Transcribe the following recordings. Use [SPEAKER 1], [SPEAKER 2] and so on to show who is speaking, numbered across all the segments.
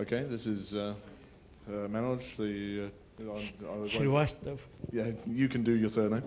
[SPEAKER 1] Okay, this is Manoj, the...
[SPEAKER 2] Srivastav.
[SPEAKER 1] Yeah, you can do your surname.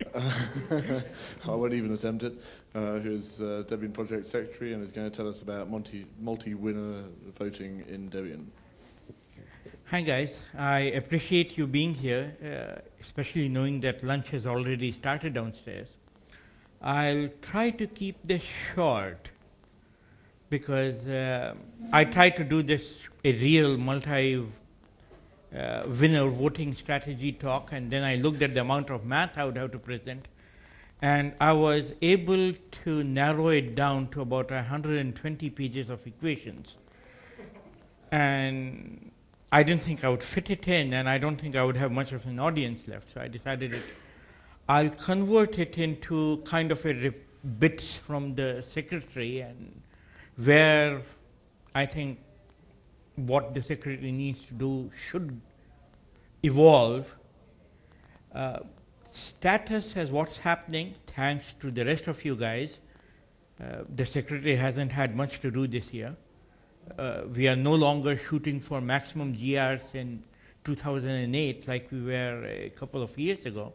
[SPEAKER 1] I won't even attempt it. Who's Debian Project Secretary and is going to tell us about multi-winner voting in Debian.
[SPEAKER 2] Hi guys, I appreciate you being here, especially knowing that lunch has already started downstairs. I'll try to keep this short because I tried to do this a real multi-winner voting strategy talk, and then I looked at the amount of math I would have to present, and I was able to narrow it down to about 120 pages of equations. And I didn't think I would fit it in, and I don't think I would have much of an audience left, so I decided I'll convert it into kind of a bits from the secretary, and where I think what the secretary needs to do should evolve. Status as what's happening, thanks to the rest of you guys. The secretary hasn't had much to do this year. We are no longer shooting for maximum GRs in 2008 like we were a couple of years ago.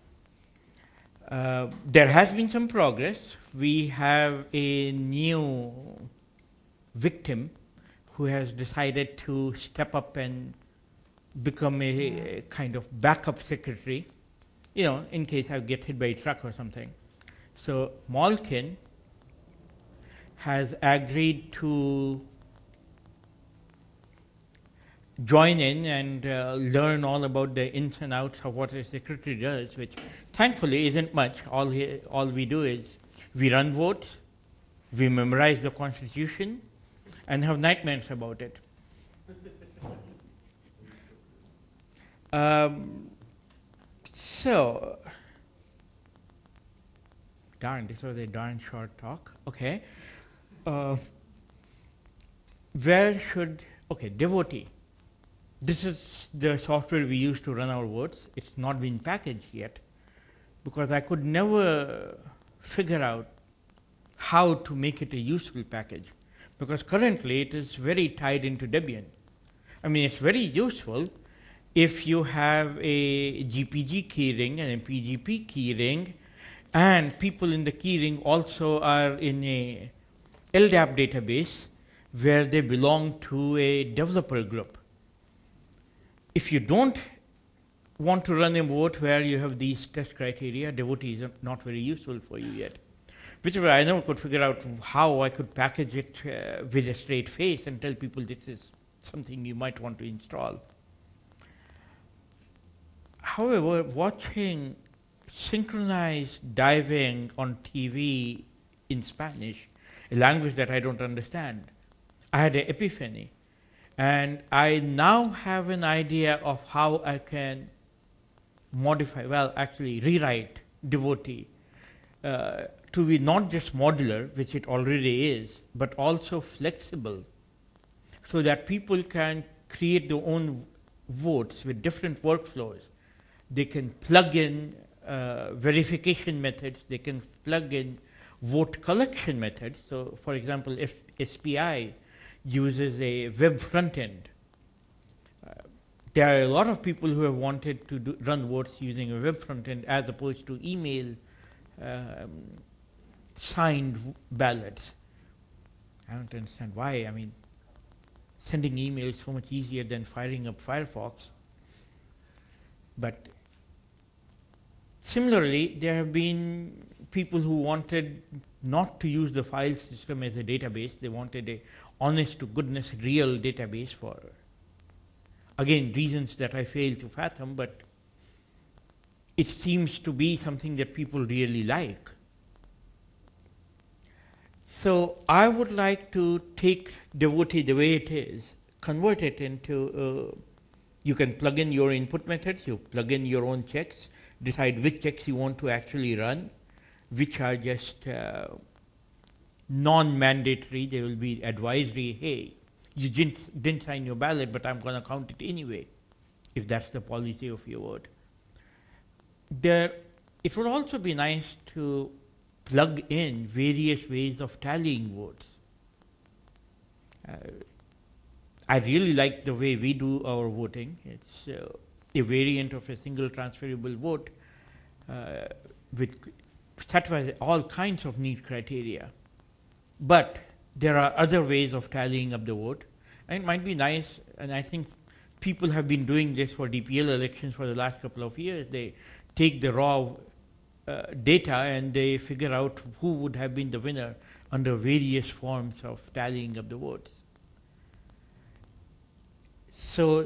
[SPEAKER 2] There has been some progress. We have a new victim who has decided to step up and become a kind of backup secretary, you know, in case I get hit by a truck or something. So Malkin has agreed to join in and learn all about the ins and outs of what a secretary does, which thankfully isn't much. All we do is we run votes, we memorize the Constitution, and have nightmares about it. So, darn, this was a darn short talk. Okay. Devotee. This is the software we use to run our votes. It's not been packaged yet because I could never figure out how to make it a useful package, because currently it is very tied into Debian. I mean, it's very useful if you have a GPG keyring and a PGP keyring, and people in the keyring also are in a LDAP database where they belong to a developer group. If you don't want to run a vote where you have these test criteria, Devotee is not very useful for you yet. Which is why I never could figure out how I could package it with a straight face and tell people this is something you might want to install. However, watching synchronized diving on TV in Spanish, a language that I don't understand, I had an epiphany. And I now have an idea of how I can rewrite Devotee to be not just modular, which it already is, but also flexible, so that people can create their own votes with different workflows. They can plug in verification methods, they can plug in vote collection methods. So, for example, if SPI uses a web front end, there are a lot of people who have wanted to run votes using a web front end as opposed to email signed ballots. I don't understand why. I mean, sending email is so much easier than firing up Firefox. But similarly, there have been people who wanted not to use the file system as a database. They wanted a honest to goodness real database for, again, reasons that I fail to fathom, but it seems to be something that people really like. So I would like to take Devotee the way it is, convert it into, you can plug in your input methods, you plug in your own checks, decide which checks you want to actually run, which are just non-mandatory. They will be advisory, hey, you didn't sign your ballot, but I'm going to count it anyway, if that's the policy of your vote. It would also be nice to plug in various ways of tallying votes. I really like the way we do our voting. It's a variant of a single transferable vote with satisfies all kinds of neat criteria. But there are other ways of tallying up the vote. And it might be nice, and I think people have been doing this for DPL elections for the last couple of years. They take the raw data and they figure out who would have been the winner under various forms of tallying up the votes. So,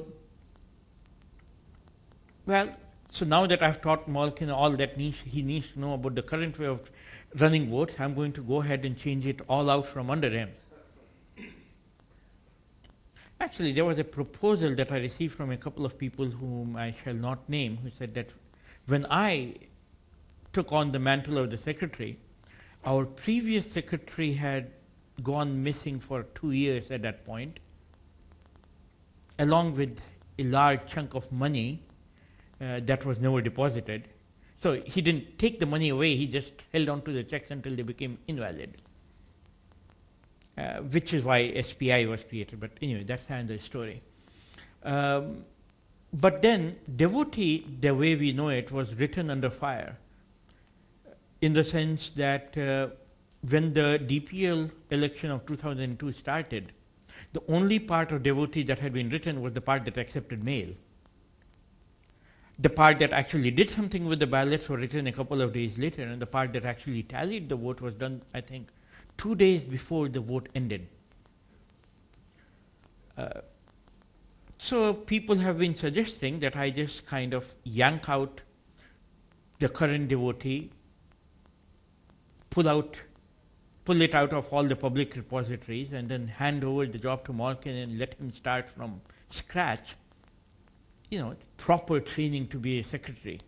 [SPEAKER 2] well, so now that I've taught Malkin all that he needs to know about the current way of running votes, I'm going to go ahead and change it all out from under him. Actually, there was a proposal that I received from a couple of people whom I shall not name, who said that when I took on the mantle of the secretary, our previous secretary had gone missing for 2 years at that point, along with a large chunk of money that was never deposited. So he didn't take the money away, he just held on to the checks until they became invalid, which is why SPI was created. But anyway, that's another story. But then devotee, the way we know it, was written under fire, in the sense that when the DPL election of 2002 started, the only part of devotee that had been written was the part that accepted mail. The part that actually did something with the ballots was written a couple of days later, and the part that actually tallied the vote was done, I think, 2 days before the vote ended. So people have been suggesting that I just kind of yank out the current devotee, pull it out of all the public repositories, and then hand over the job to Malkin and let him start from scratch. You know, proper training to be a secretary.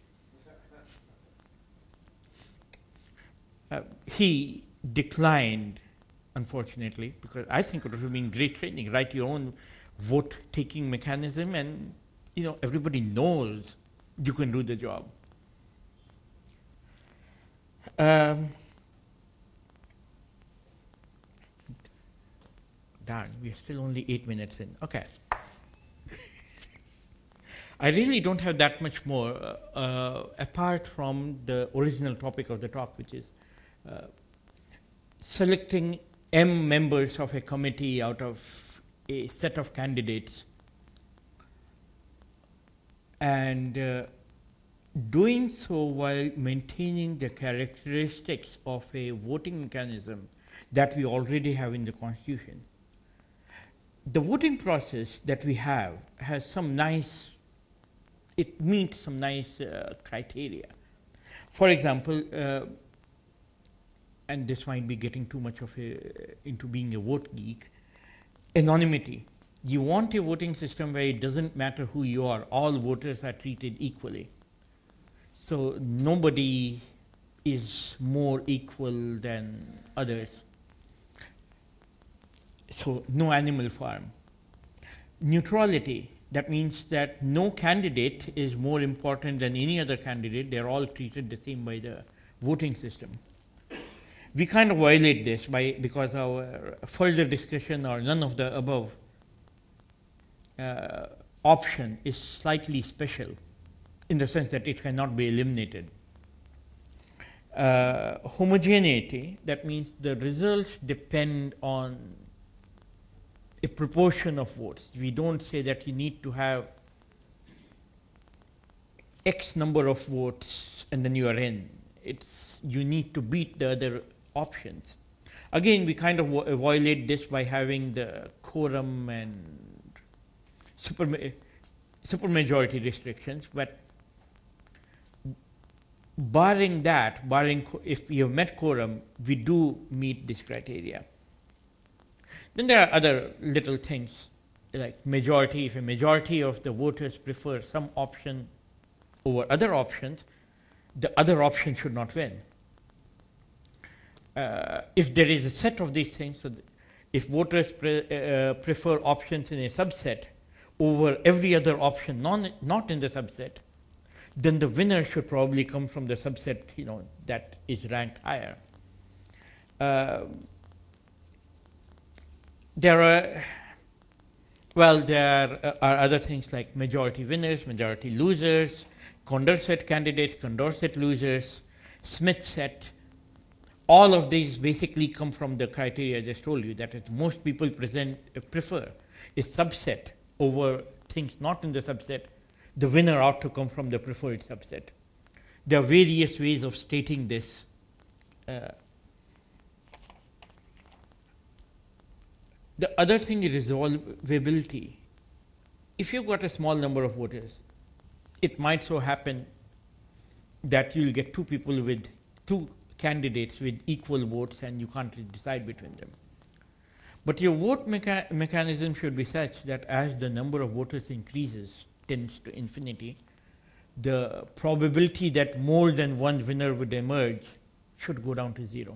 [SPEAKER 2] He declined, unfortunately, because I think it would have been great training. Write your own vote-taking mechanism, and everybody knows you can do the job. Darn, we are still only 8 minutes in. Okay. I really don't have that much more, apart from the original topic of the talk, which is selecting M members of a committee out of a set of candidates, and doing so while maintaining the characteristics of a voting mechanism that we already have in the Constitution. The voting process that we have has some nice, it meets some nice criteria. For example, and this might be getting too much of into being a vote geek, anonymity. You want a voting system where it doesn't matter who you are, all voters are treated equally. So nobody is more equal than others. So no animal farm. Neutrality, that means that no candidate is more important than any other candidate. They're all treated the same by the voting system. We kind of violate this because our further discussion or none of the above option is slightly special in the sense that it cannot be eliminated. Homogeneity, that means the results depend on a proportion of votes. We don't say that you need to have X number of votes and then you are in. You need to beat the other options. Again, we kind of violate this by having the quorum and supermajority restrictions, but barring that, if we have met quorum, we do meet this criteria. Then there are other little things like majority. If a majority of the voters prefer some option over other options, the other option should not win. If there is a set of these things, so if voters prefer options in a subset over every other option not in the subset, then the winner should probably come from the subset that is ranked higher. Well, there are other things like majority winners, majority losers, Condorcet candidates, Condorcet losers, Smith set. All of these basically come from the criteria I just told you, that is most people prefer a subset over things not in the subset. The winner ought to come from the preferred subset. There are various ways of stating this. The other thing is resolvability. If you've got a small number of voters, it might so happen that you'll get two candidates with equal votes and you can't really decide between them. But your vote mechanism should be such that as the number of voters increases, tends to infinity, the probability that more than one winner would emerge should go down to 0.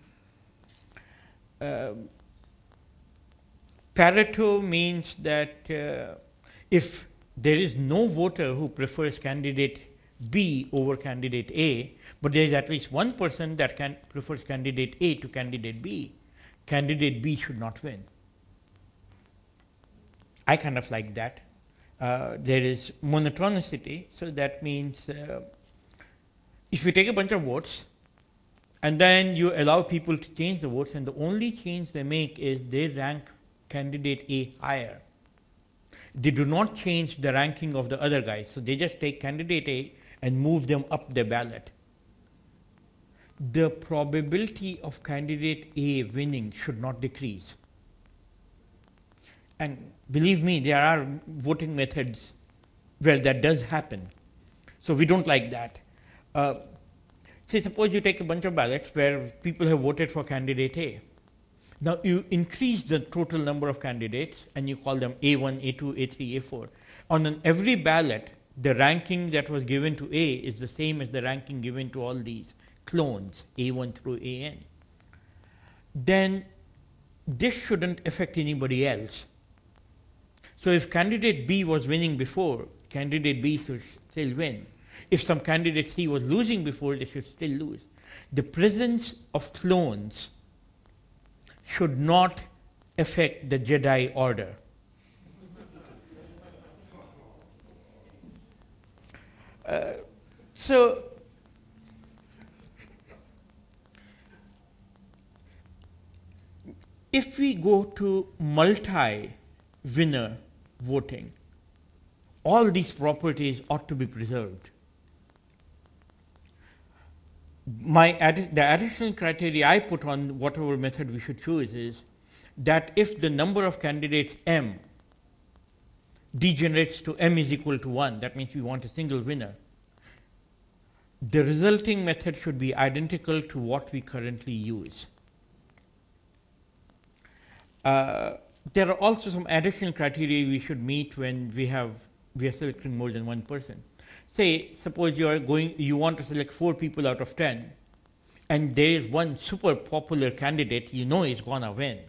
[SPEAKER 2] Pareto means that if there is no voter who prefers candidate B over candidate A, but there is at least one person that prefers candidate A to candidate B, candidate B should not win. I kind of like that. There is monotonicity, so that means if you take a bunch of votes and then you allow people to change the votes, and the only change they make is they rank candidate A higher. They do not change the ranking of the other guys, so they just take candidate A and move them up the ballot. The probability of candidate A winning should not decrease. And believe me, there are voting methods where that does happen. So we don't like that. Say suppose you take a bunch of ballots where people have voted for candidate A. Now you increase the total number of candidates and you call them A1, A2, A3, A4. On every ballot, the ranking that was given to A is the same as the ranking given to all these clones, A1 through AN. Then this shouldn't affect anybody else. So if candidate B was winning before, candidate B should still win. If some candidate C was losing before, they should still lose. The presence of clones should not affect the Jedi Order. So if we go to multi-winner voting, all these properties ought to be preserved. The additional criteria I put on whatever method we should choose is that if the number of candidates M degenerates to M is equal to 1, that means we want a single winner, the resulting method should be identical to what we currently use. There are also some additional criteria we should meet when we are selecting more than one person. Say, suppose you want to select 4 people out of 10, and there is one super popular candidate you know is gonna win.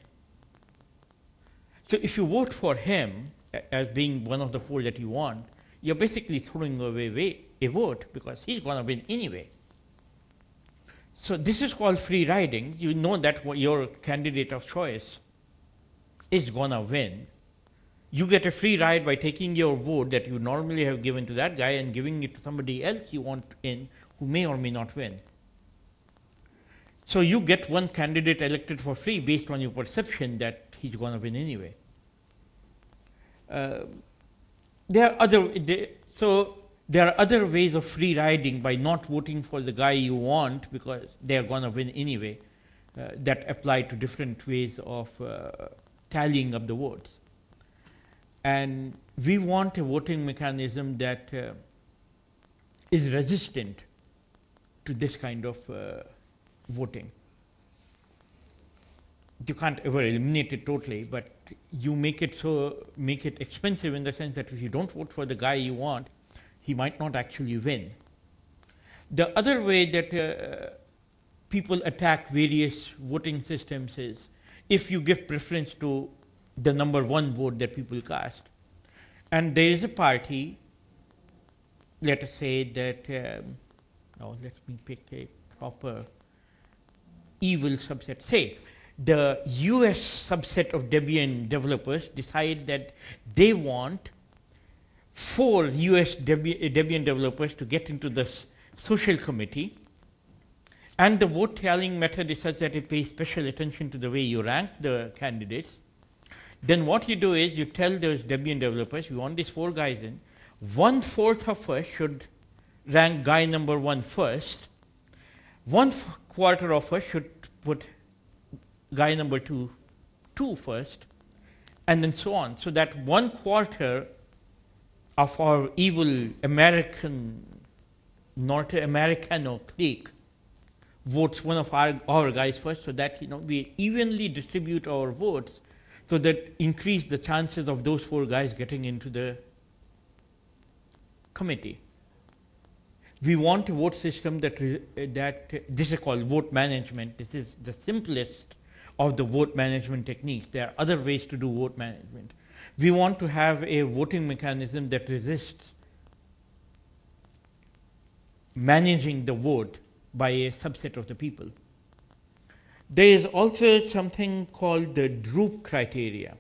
[SPEAKER 2] So if you vote for him as being one of the 4 that you want, you're basically throwing away a vote because he's gonna win anyway. So this is called free riding. You know that your candidate of choice is gonna win. You get a free ride by taking your vote that you normally have given to that guy and giving it to somebody else you want in who may or may not win. So you get one candidate elected for free based on your perception that he's going to win anyway. There are other ways of free riding by not voting for the guy you want because they're going to win anyway that apply to different ways of tallying up the votes. And we want a voting mechanism that is resistant to this kind of voting. You can't ever eliminate it totally, but you make it expensive in the sense that if you don't vote for the guy you want, he might not actually win. The other way that people attack various voting systems is if you give preference to the number 1 vote that people cast. And there is a party, let us say that, let me pick a proper evil subset. Say, the US subset of Debian developers decide that they want 4 US Debian developers to get into the social committee, and the vote tallying method is such that it pays special attention to the way you rank the candidates. Then what you do is you tell those Debian developers, we want these 4 guys in, 1/4 of us should rank guy number 1 first, 1/4 of us should put guy number 2 first, and then so on. So that 1/4 of our evil American, North Americano clique votes one of our guys first, so that we evenly distribute our votes, so that increase the chances of those 4 guys getting into the committee. We want a vote system that this is called vote management. This is the simplest of the vote management techniques. There are other ways to do vote management. We want to have a voting mechanism that resists managing the vote by a subset of the people. There is also something called the Droop criteria.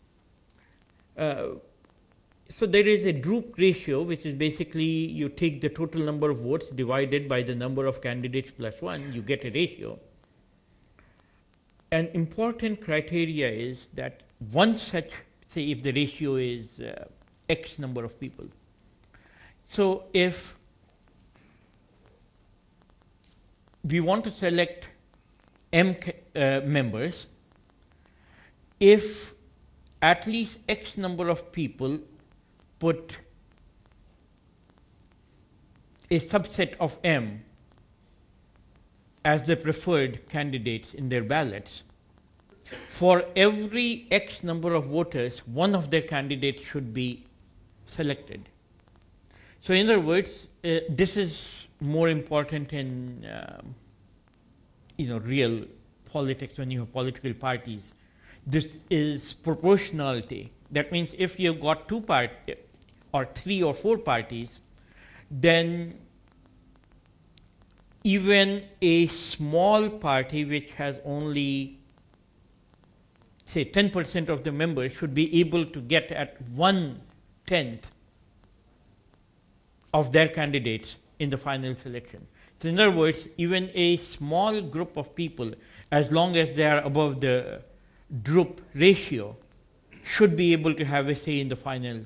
[SPEAKER 2] So there is a Droop ratio, which is basically you take the total number of votes divided by the number of candidates plus 1, you get a ratio. An important criteria is that one such, say if the ratio is X number of people. So if we want to select M members, if at least X number of people put a subset of M as the preferred candidates in their ballots, for every X number of voters, one of their candidates should be selected. So in other words, this is more important in real politics when you have political parties. This is proportionality. That means if you've got 2 parties, or 3 or 4 parties, then even a small party which has only, say, 10% of the members should be able to get at 1/10 of their candidates in the final selection. So in other words, even a small group of people, as long as they are above the Droop ratio, should be able to have a say in the final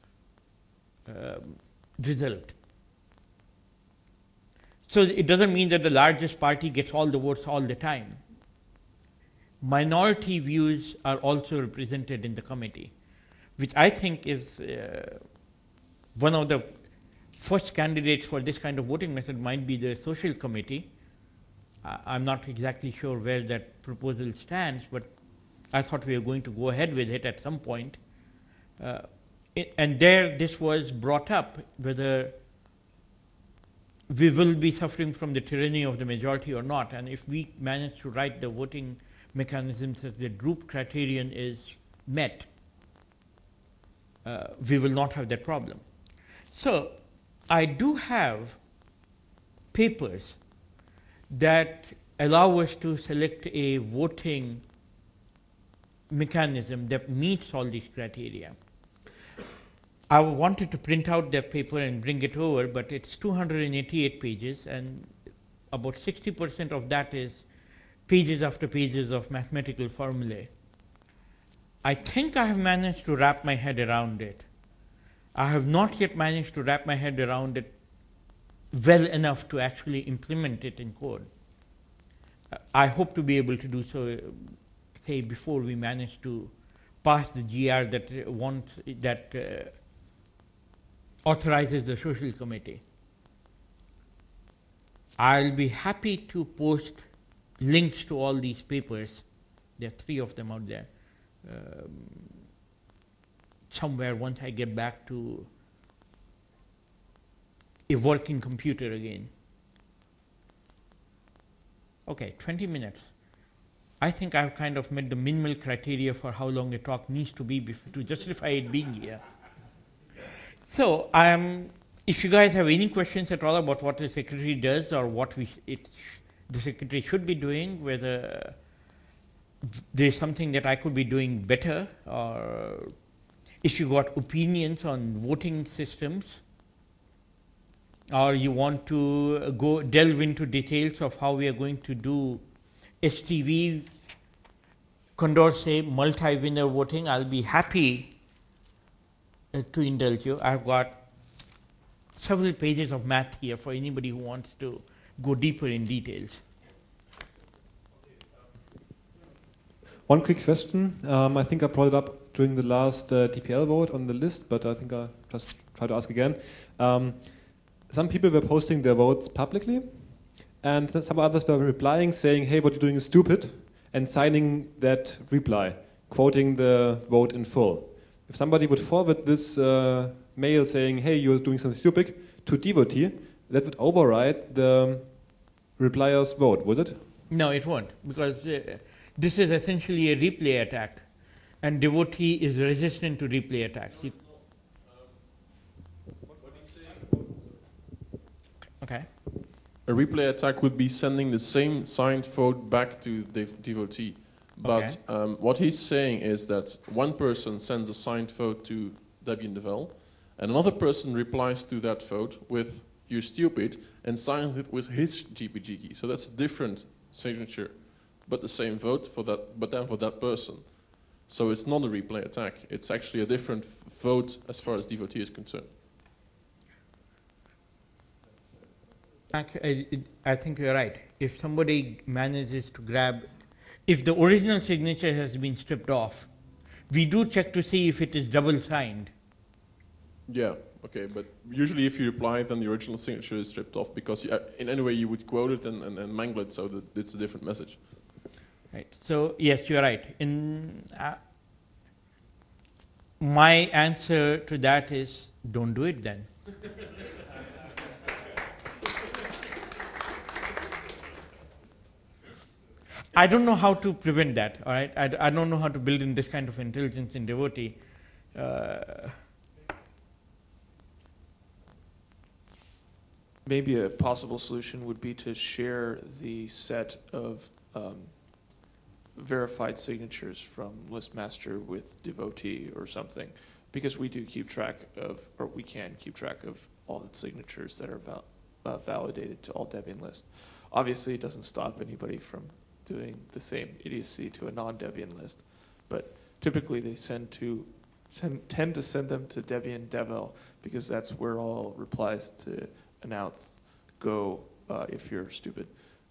[SPEAKER 2] result. So it doesn't mean that the largest party gets all the votes all the time. Minority views are also represented in the committee, which I think is one of the first candidates for this kind of voting method might be the social committee. I'm not exactly sure where that proposal stands, but I thought we were going to go ahead with it at some point. And there this was brought up, whether we will be suffering from the tyranny of the majority or not. And if we manage to write the voting mechanisms as the Droop criterion is met, we will not have that problem. So I do have papers that allow us to select a voting mechanism that meets all these criteria. I wanted to print out that paper and bring it over, but it's 288 pages, and about 60% of that is pages after pages of mathematical formulae. I think I have managed to wrap my head around it. I have not yet managed to wrap my head around it well enough to actually implement it in code. I hope to be able to do so, say, before we manage to pass the GR that authorizes the social committee. I'll be happy to post links to all these papers. There are 3 of them out there. Somewhere once I get back to a working computer again. Okay, 20 minutes. I think I've kind of met the minimal criteria for how long a talk needs to be to justify it being here. So if you guys have any questions at all about what the secretary does or what the secretary should be doing, whether there's something that I could be doing better, or if you got opinions on voting systems, or you want to go delve into details of how we are going to do STV, Condorcet multi-winner voting, I'll be happy to indulge you. I've got several pages of math here for anybody who wants to go deeper in details.
[SPEAKER 3] One quick question. I think I brought it up during the last DPL vote on the list, but I think I'll just try to ask again. Some people were posting their votes publicly, and some others were replying saying, hey, what you're doing is stupid, and signing that reply, quoting the vote in full. If somebody would forward this mail saying, hey, you're doing something stupid, to devotee, that would override the replier's vote, would it?
[SPEAKER 2] No, it won't, because this is essentially a replay attack, and devotee is resistant to replay attacks. Okay.
[SPEAKER 4] A replay attack would be sending the same signed vote back to the devotee. But what he's saying is that one person sends a signed vote to Debian Devel, and another person replies to that vote with "you're stupid" and signs it with his GPG key. So that's a different signature, but the same vote for that, but then for that person. So it's not a replay attack. It's actually a different vote as far as devotee is concerned.
[SPEAKER 2] I think you're right. If somebody manages to grab, if the original signature has been stripped off, we do check to see if it is double signed.
[SPEAKER 4] Yeah, okay, but usually if you reply, then the original signature is stripped off because in any way you would quote it and mangle it so that it's a different message.
[SPEAKER 2] Right. So yes, you're right. My answer to that is don't do it then. I don't know how to prevent that, all right? I don't know how to build in this kind of intelligence in devotee.
[SPEAKER 5] Maybe a possible solution would be to share the set of verified signatures from Listmaster with devotee or something, because we do keep track of, or we can keep track of all the signatures that are validated to all Debian lists. Obviously, it doesn't stop anybody from doing the same idiocy to a non-Debian list, but typically they tend to send them to Debian Devel because that's where all replies to announce go if you're stupid.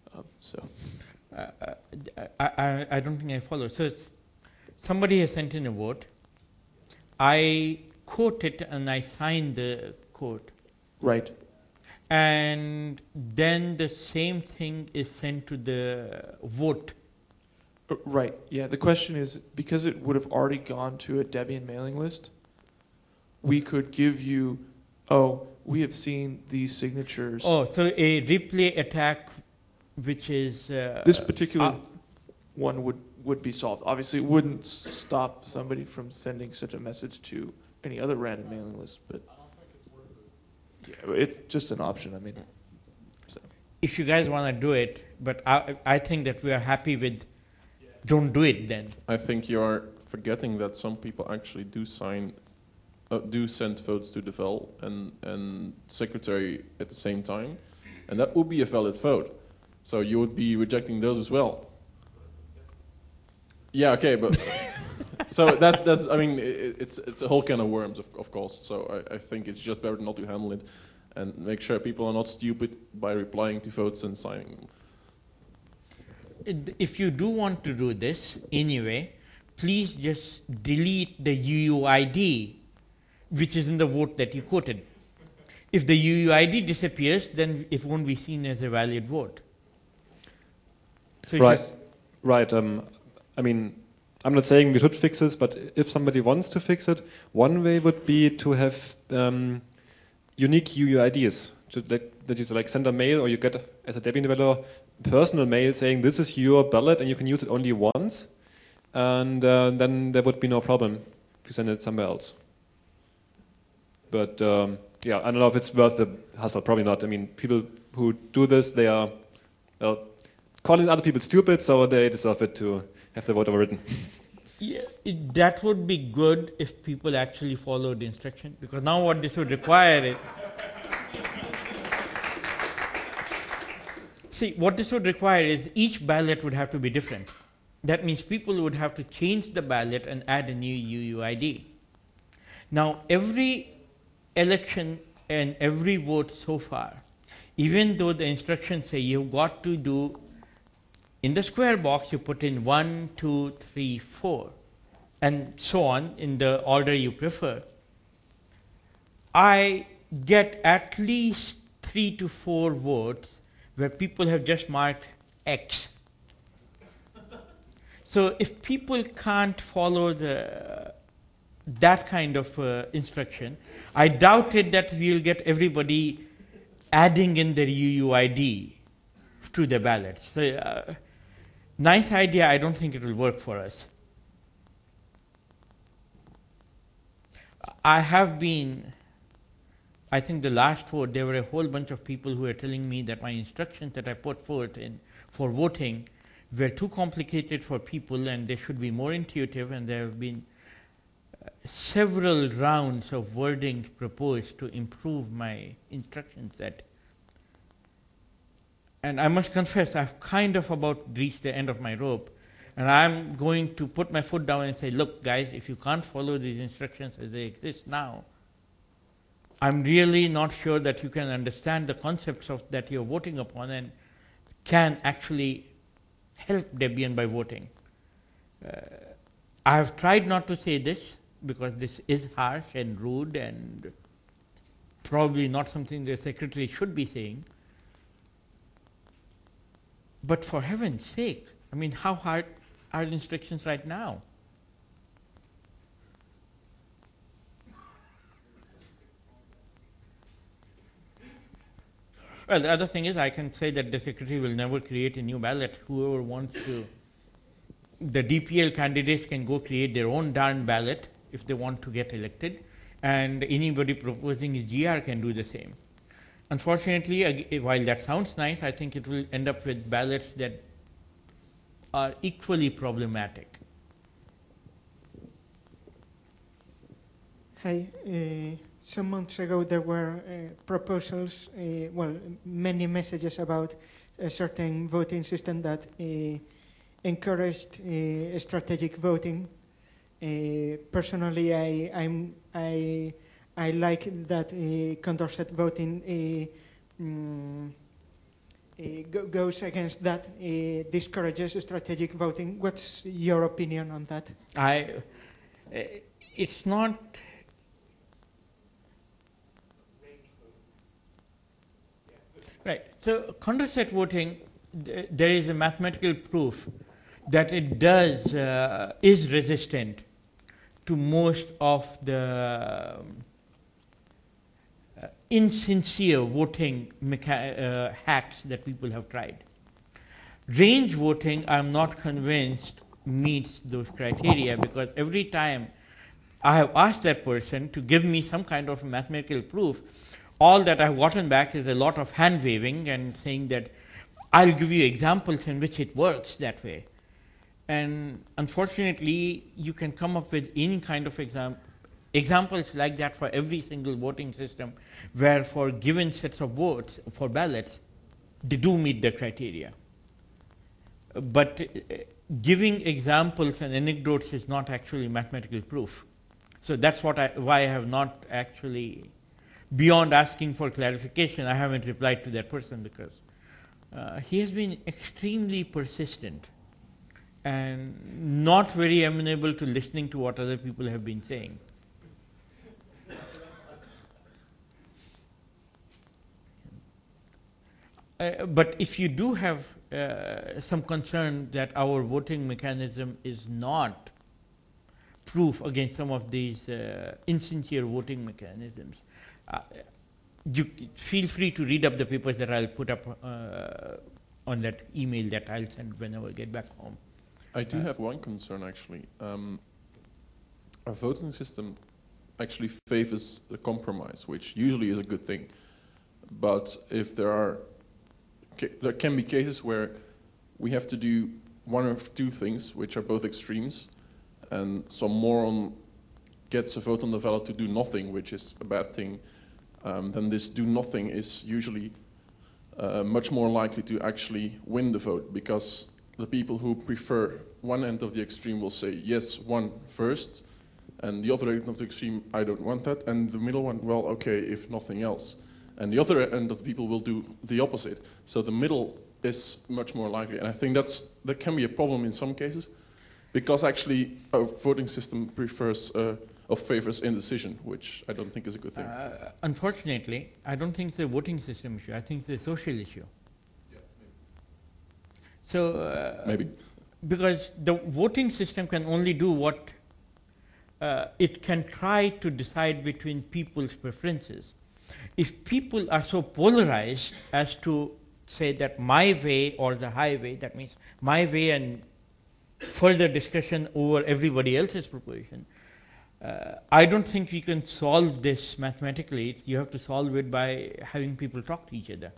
[SPEAKER 2] I don't think I follow. So somebody has sent in a vote. I quote it and I sign the quote.
[SPEAKER 5] Right.
[SPEAKER 2] And then the same thing is sent to the vote.
[SPEAKER 5] Right, yeah. The question is, because it would have already gone to a Debian mailing list, we could give you, oh, we have seen these signatures.
[SPEAKER 2] Oh, so a replay attack, which is...
[SPEAKER 5] this particular one would be solved. Obviously, it wouldn't stop somebody from sending such a message to any other random mailing list, but... Yeah, it's just an option, I mean. So.
[SPEAKER 2] If you guys want to do it, but I think that we are happy with don't do it then.
[SPEAKER 4] I think you're forgetting that some people actually do send votes to Devel and secretary at the same time, and that would be a valid vote. So you would be rejecting those as well. Yeah, okay, but so that's I mean it's a whole can of worms, of course. So I think it's just better not to handle it, and make sure people are not stupid by replying to votes and signing them.
[SPEAKER 2] If you do want to do this anyway, please just delete the UUID, which is in the vote that you quoted. If the UUID disappears, then it won't be seen as a valid vote. So
[SPEAKER 3] right. I mean, I'm not saying we should fix this, but if somebody wants to fix it, one way would be to have unique UUIDs. That you like send a mail, or you get, as a Debian developer, personal mail saying this is your ballot and you can use it only once, and then there would be no problem to send it somewhere else. But yeah, I don't know if it's worth the hassle. Probably not. I mean, people who do this, they are calling other people stupid, so they deserve it to have the vote overwritten.
[SPEAKER 2] Yeah, that would be good if people actually followed the instruction, because now what this would require is, see, what this would require is each ballot would have to be different. That means people would have to change the ballot and add a new UUID. Now, every election and every vote so far, even though the instructions say you've got to do, in the square box you put in 1, 2, 3, 4, and so on in the order you prefer, I get at least 3 to 4 votes where people have just marked X. So if people can't follow that kind of instruction, I doubted that we'll get everybody adding in their UUID to the ballots. So, nice idea, I don't think it will work for us. I think the last vote, there were a whole bunch of people who were telling me that my instructions that I put forth in for voting were too complicated for people and they should be more intuitive, and there have been several rounds of wording proposed to improve my instruction set. And I must confess, I've kind of about reached the end of my rope, and I'm going to put my foot down and say, look guys, if you can't follow these instructions as they exist now, I'm really not sure that you can understand the concepts of that you're voting upon and can actually help Debian by voting. I have tried not to say this because this is harsh and rude and probably not something the secretary should be saying. But for heaven's sake, I mean, how hard are the instructions right now? Well, the other thing is I can say that the secretary will never create a new ballot. Whoever wants to, the DPL candidates can go create their own darn ballot if they want to get elected, and anybody proposing a GR can do the same. Unfortunately, while that sounds nice, I think it will end up with ballots that are equally problematic.
[SPEAKER 6] Hi. Some months ago there were proposals, many messages about a certain voting system that encouraged strategic voting. Personally, I like that Condorcet voting goes against that, discourages strategic voting. What's your opinion on that?
[SPEAKER 2] It's not. Right. So Condorcet voting, there is a mathematical proof that it is resistant to most of the insincere voting hacks that people have tried. Range voting, I'm not convinced meets those criteria, because every time I have asked that person to give me some kind of mathematical proof, all that I've gotten back is a lot of hand waving and saying that I'll give you examples in which it works that way. And unfortunately, you can come up with any kind of examples like that for every single voting system, where for given sets of votes, for ballots, they do meet the criteria. But giving examples and anecdotes is not actually mathematical proof. So that's why I have not actually, beyond asking for clarification, I haven't replied to that person, because he has been extremely persistent and not very amenable to listening to what other people have been saying. But if you do have some concern that our voting mechanism is not proof against some of these insincere voting mechanisms, you feel free to read up the papers that I'll put up on that email that I'll send whenever I get back home.
[SPEAKER 4] I do have one concern, actually. Our voting system actually favors the compromise, which usually is a good thing. But if there can be cases where we have to do one of two things, which are both extremes, and some moron gets a vote on the ballot to do nothing, which is a bad thing, then this do nothing is usually much more likely to actually win the vote, because the people who prefer one end of the extreme will say yes, one first, and the other end of the extreme, I don't want that, and the middle one, well, okay, if nothing else. And the other end of the people will do the opposite. So the middle is much more likely, and I think that can be a problem in some cases, because actually our voting system prefers or favors indecision, which I don't think is a good thing.
[SPEAKER 2] Unfortunately, I don't think it's a voting system issue. I think it's a social issue.
[SPEAKER 4] Yeah, maybe.
[SPEAKER 2] So
[SPEAKER 4] Maybe.
[SPEAKER 2] because the voting system can only do what it can try to decide between people's preferences. If people are so polarized as to say that my way or the highway, that means my way and further discussion over everybody else's proposition, I don't think we can solve this mathematically. You have to solve it by having people talk to each other.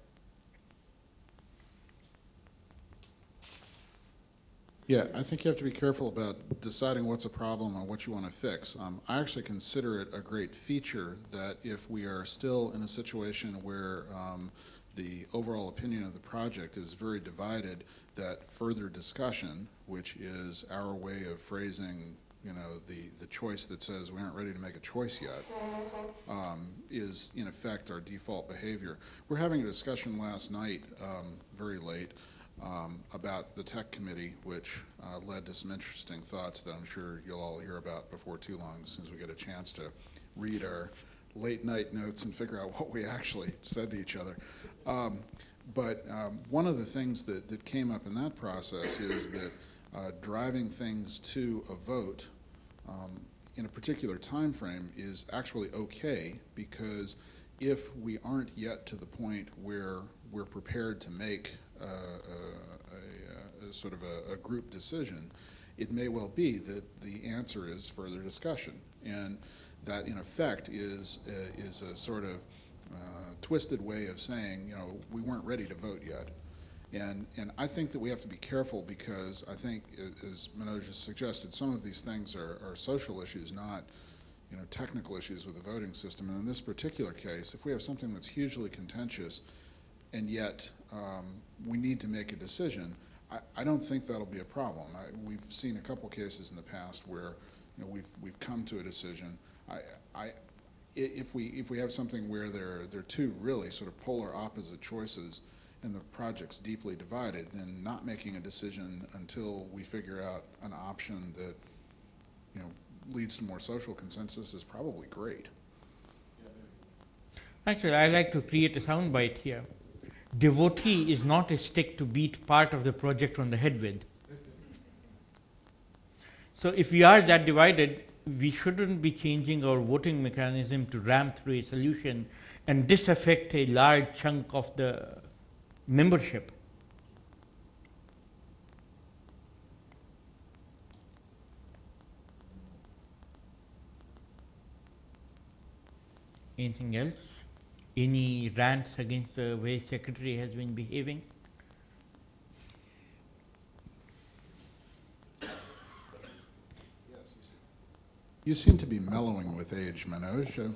[SPEAKER 7] Yeah, I think you have to be careful about deciding what's a problem and what you want to fix. I actually consider it a great feature that if we are still in a situation where the overall opinion of the project is very divided, that further discussion, which is our way of phrasing, you know, the choice that says we aren't ready to make a choice yet, is in effect our default behavior. We're having a discussion last night, very late, about the tech committee, which led to some interesting thoughts that I'm sure you'll all hear about before too long, as soon as we get a chance to read our late night notes and figure out what we actually said to each other. But one of the things that came up in that process is that driving things to a vote in a particular time frame is actually okay, because if we aren't yet to the point where we're prepared to make a sort of a group decision, it may well be that the answer is further discussion, and that in effect is a sort of twisted way of saying, you know, we weren't ready to vote yet. And I think that we have to be careful, because I think, as Manoj has suggested, some of these things are social issues, not, you know, technical issues with the voting system. And in this particular case, if we have something that's hugely contentious and yet we need to make a decision, I don't think that'll be a problem. We've seen a couple cases in the past where, you know, we've come to a decision. If we have something where there are two really sort of polar opposite choices and the project's deeply divided, then not making a decision until we figure out an option that, you know, leads to more social consensus is probably great.
[SPEAKER 2] Actually, I like to create a soundbite here. Devotee is not a stick to beat part of the project on the head with. So if we are that divided, we shouldn't be changing our voting mechanism to ram through a solution and disaffect a large chunk of the membership. Anything else? Any rants against the way Secretary has been behaving?
[SPEAKER 7] You seem to be mellowing with age, Manoj.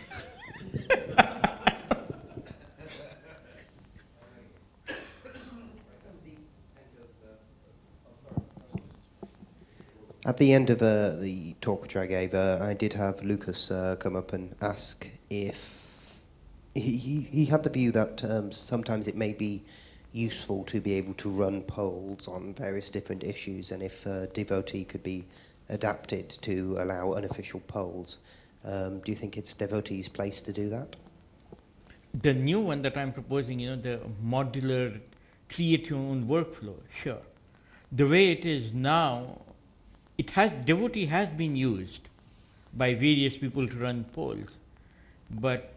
[SPEAKER 8] At the end of the talk which I gave, I did have Lucas come up and ask if he had the view that sometimes it may be useful to be able to run polls on various different issues, and if Devotee could be adapted to allow unofficial polls. Do you think it's Devotee's place to do that?
[SPEAKER 2] The new one that I'm proposing, you know, the modular create your own workflow, sure. The way it is now, Devotee has been used by various people to run polls, but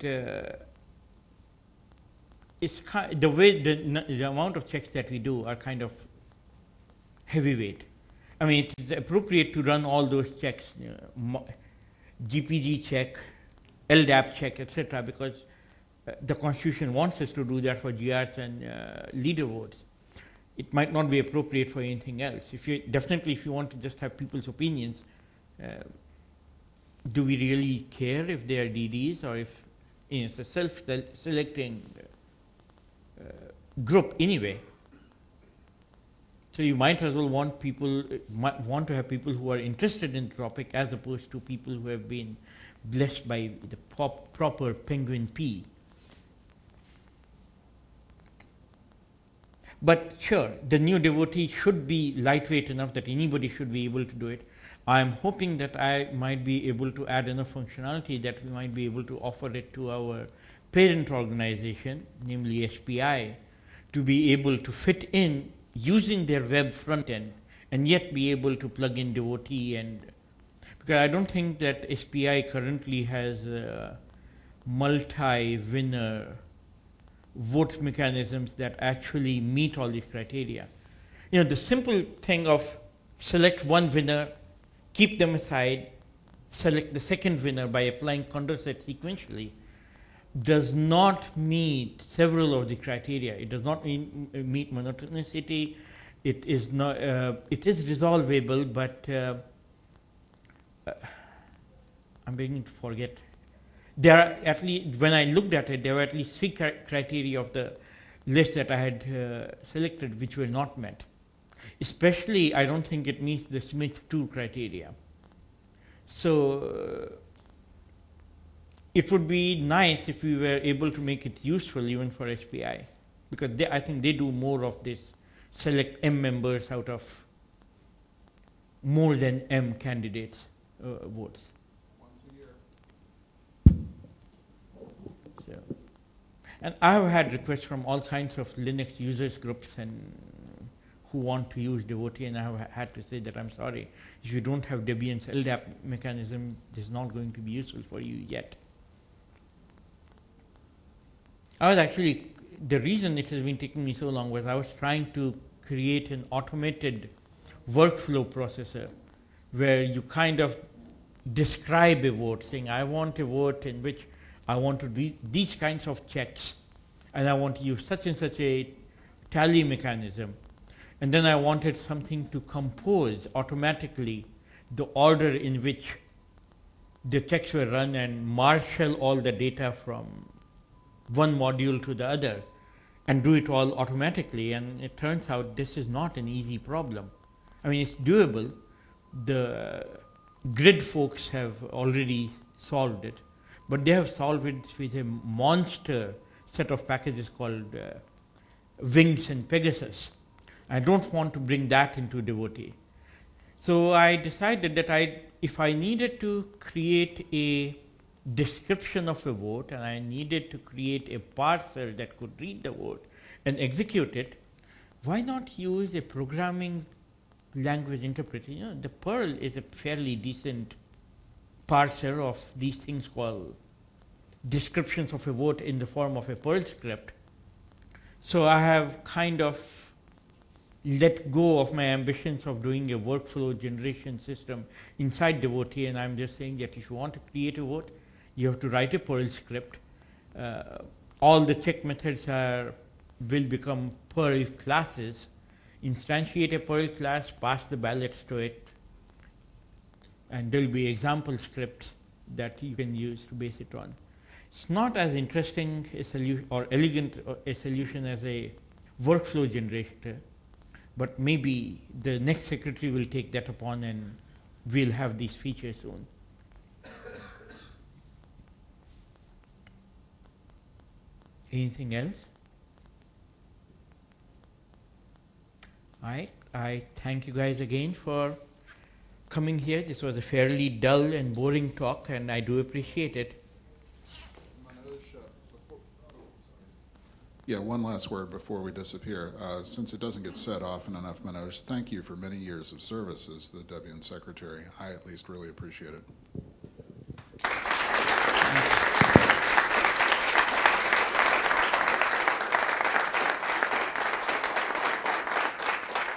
[SPEAKER 2] it's the way the amount of checks that we do are kind of heavyweight. I mean, it is appropriate to run all those checks, you know, GPG check, LDAP check, etc., because the Constitution wants us to do that for GRs and leader votes. it might not be appropriate for anything else. If you want to just have people's opinions, do we really care if they are DDs or if it's a self-selecting group anyway? So you might as well want to have people who are interested in the topic as opposed to people who have been blessed by the proper penguin P. But sure, the new devotee should be lightweight enough that anybody should be able to do it. I'm hoping that I might be able to add enough functionality that we might be able to offer it to our parent organization, namely SPI, to be able to fit in using their web front end and yet be able to plug in devotee. And because I don't think that SPI currently has multi-winner vote mechanisms that actually meet all these criteria. You know, the simple thing of select one winner, keep them aside, select the second winner by applying Condorcet sequentially does not meet several of the criteria. It does not meet monotonicity. It is not. It is resolvable, but I'm beginning to forget. There are at least, when I looked at it, there were at least 3 criteria of the list that I had selected which were not met. Especially, I don't think it meets the Smith 2 criteria. So it would be nice if we were able to make it useful even for SPI, because I think they do more of this, select M members out of more than M candidates votes.
[SPEAKER 7] Once a year.
[SPEAKER 2] So, and I have had requests from all kinds of Linux users groups and who want to use devotee, and I have had to say that I'm sorry, if you don't have Debian's LDAP mechanism, it is not going to be useful for you yet. I was actually, the reason it has been taking me so long was I was trying to create an automated workflow processor where you kind of describe a vote, saying I want a vote in which I want to do these kinds of checks, and I want to use such and such a tally mechanism. And then I wanted something to compose automatically the order in which the checks were run and marshal all the data from one module to the other and do it all automatically. And it turns out this is not an easy problem. I mean, it's doable. The grid folks have already solved it, but they have solved it with a monster set of packages called Wings and Pegasus. I don't want to bring that into devotee. So I decided that if I needed to create a description of a vote and I needed to create a parser that could read the vote and execute it, why not use a programming language interpreter? You know, the Perl is a fairly decent parser of these things called descriptions of a vote in the form of a Perl script. So I have kind of let go of my ambitions of doing a workflow generation system inside devotee, and I'm just saying that if you want to create a vote, you have to write a Perl script. All the check methods will become Perl classes. Instantiate a Perl class, pass the ballots to it, and there will be example scripts that you can use to base it on. It's not as interesting a solution or elegant a solution as a workflow generator, but maybe the next secretary will take that upon and we'll have these features soon. Anything else? I thank you guys again for coming here. This was a fairly dull and boring talk, and I do appreciate it.
[SPEAKER 7] Yeah, one last word before we disappear. Since it doesn't get said often enough, Manoj, thank you for many years of service as the Debian secretary. I at least really appreciate it.